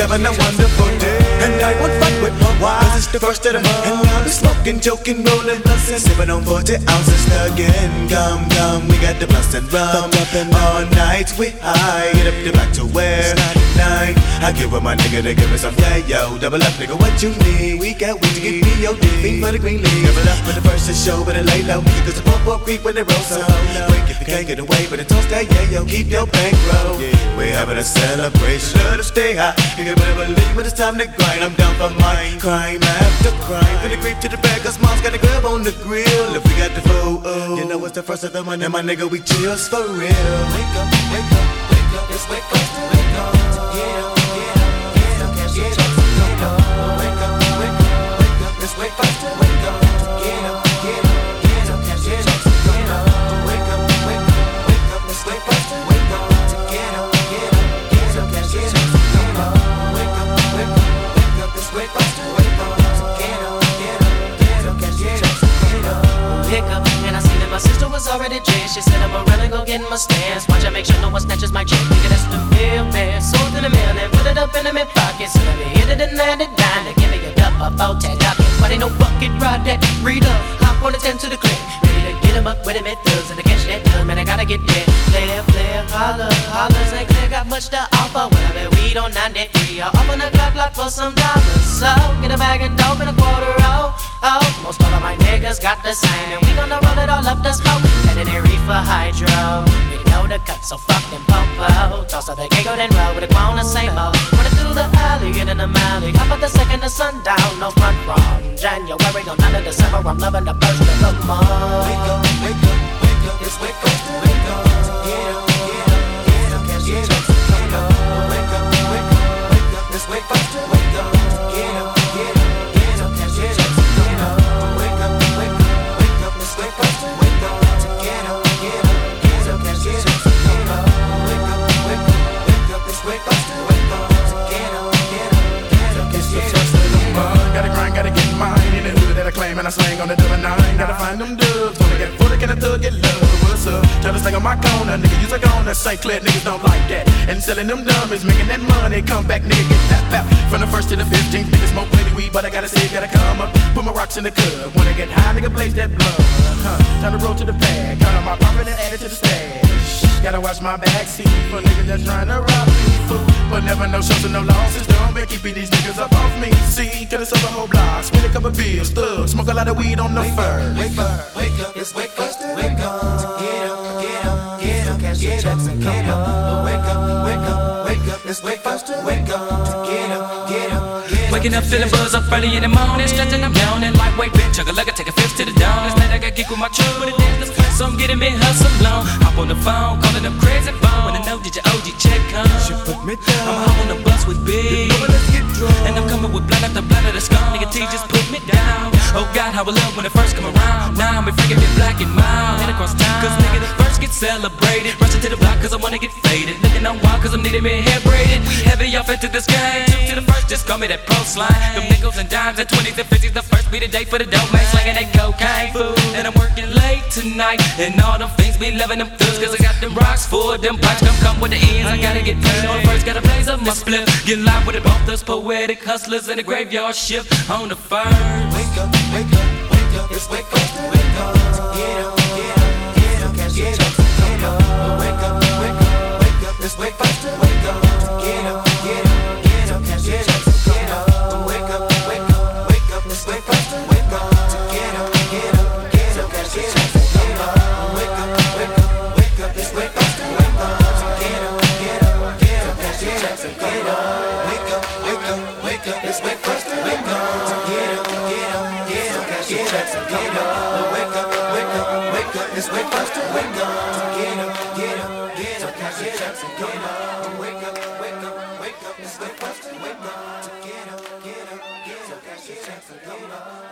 having a wonderful day. And I won't fight with my wife, cause it's the first of the month. And I'll be smoking, joking, rolling, bustin', sipping on 40 ounces again. Gum, we got the blunts and rum. All night we high, get up the back to where 9. I give up my nigga to give me some, yeah, yo. Double up, nigga, what you need? We got weed to give me your D. Fiend for the green league. Double up for the first show, but it lay low. Cause the pop creep when they roll so quick. If you can't get away, but it toast that, yeah, yo. Keep your bankroll. We're having a celebration. Let us stay high. You can better believe when it's time to grind. I'm down for mine. Crime after crime. From the creep to the bag, cause mom's got a grab on the grill. If we got the food, you know it's the first of the month. And my nigga, we chills for real. Wake up, wake up, wake up. Let's wake up, wake up. Get up, get up, get up. Cash get up, get up. Wake up, wake up, wake up. Let's wake up, wake up. Get up, get up, get up. Cash get up, get up. Wake up, wake up, wake up. Let's wake up, wake up. Get up, get up, get up. Cash get up, get up. Wake up, wake up, wake up. Let's wake up, wake up. Get up, get up, get up. Cash get up, get up. Pick up, and I see that my sister was already dressed. She said I'm a really go get in my stance. Watch I make sure no one snatches my check. Nigga, that's the real man. Sold to the mail and put it up in the mid pocket. So let me hit it and land it down. To give me a cup of bow tag up. But ain't no bucket ride that read up. Hop on the 10 to the click. Ready to get him up with him at thugs. And to catch that done, man, I gotta get there. Player, holler, hollers ain't clear. Got much to offer. When I bet weed on 93. I'll open the clock for some dollars. So get a bag of dope and a quarter roll. Oh, most all of my niggas got the same. And we gonna roll it all up the smoke. And then they reefer hydro. We know the cut, so fuck them popo. Toss out the giggle then roll with a grown the same old. Running through the alley, get in the alley. How about the second of sundown? No front from January on 9 of December. I'm loving the first of the month. Wake up, wake up, wake up. It's wake up, wake up. Get up, get up, get up. Cash get up, get up. Wake up, wake up, wake up. It's wake up, wake up. Get up, get up, get up. Cash get up, get up. Wake up, wake up, wake up. It's wake up, wake up. Get up, get up, get up. Cash get up, get up. Wake up, wake up, wake up. It's wake up, wake up. Get up, get up, get up. Cash get up. Gotta grind, gotta get mine. In the hood that I claim and I slang on the double 9. Gotta find them dubs. Wanna get full, can a thug get love? What's up? Try to sing on my corner, nigga. Use a corner. St. Clair niggas don't like that. And selling them dummies, making that money. Come back, nigga, get that. From the 1st to the 15th, niggas smoke plenty weed, but I gotta say, gotta come up. Put my rocks in the cup. Wanna get high, nigga, blaze that blood. Time to roll to the bag. Count on my profit and add it to the stash. Gotta watch my backseat for niggas that's trying to rob me. Fool, but never no shows and no losses. Don't make keep these niggas up off me. See, coulda sold the whole block, spend a couple bills, thug, smoke a lot of weed on the fur. Wake up, wake up, it's wake up, wake up, get up, get up, get up, cash get up, get up, wake up, wake up, wake up, it's wake up, wake up, get up, get up, get up. Waking up feeling buzz up early in the morning, stretching I'm yawning, lightweight bitch, chugga like I take a fifth to the dawn. It's night I got geek with my truck, but it dance, so I'm getting me hustle long. Hop on the phone, calling them crazy phone. When I know did your OG check come? She put me down. I'm home on the bus with Big, let's get drunk. and I'm coming with blind after blind of the skull. Nigga T just put me down. Oh God, how I love when it first come around. Now I'm freaking me black and mild, head across town. Cause nigga the first get celebrated. Rushing to the block cause I wanna get faded. Looking on wild cause I'm needing me hair braided. We heavy off into this game. Two to the first, just call me that pro slime. Them nickels and dimes and 20s and 50s. The first be the day for the dope man. Slanging that cocaine food. And I'm working late tonight. And all them things be loving them thugs. Cause I got them rocks for them pipes. Come with the ends. I gotta get paid on first. Gotta blaze up my split. Get live with it. Both us poetic hustlers in the graveyard shift on the first. Wake up, wake up, wake up. It's wake up, wake up. Get up, get up, get up. Cash get up, get up. Wake up, wake up, wake up. It's wake up, wake up. Get up, get up, get up. Cash get up, get up. Wake up, wake up, wake up. It's wake up, wake up. Get up, get up, get up. Cash get up, get up. Wake up, wake up, wake up. It's wake up, wake up. Get up, get up, get up. Cash get up, get up. Wake up, wake up, wake up. It's wake up, wake up. Get up, get up, get up. Cash get up, get up. Wake up, wake up, wake up. It's wake up, wake up. Get up, get up, get up. Cash get up, get up. Wake up, wake up, wake up. It's wake up, wake up. Get up, get up, get up. Cash get up, get up.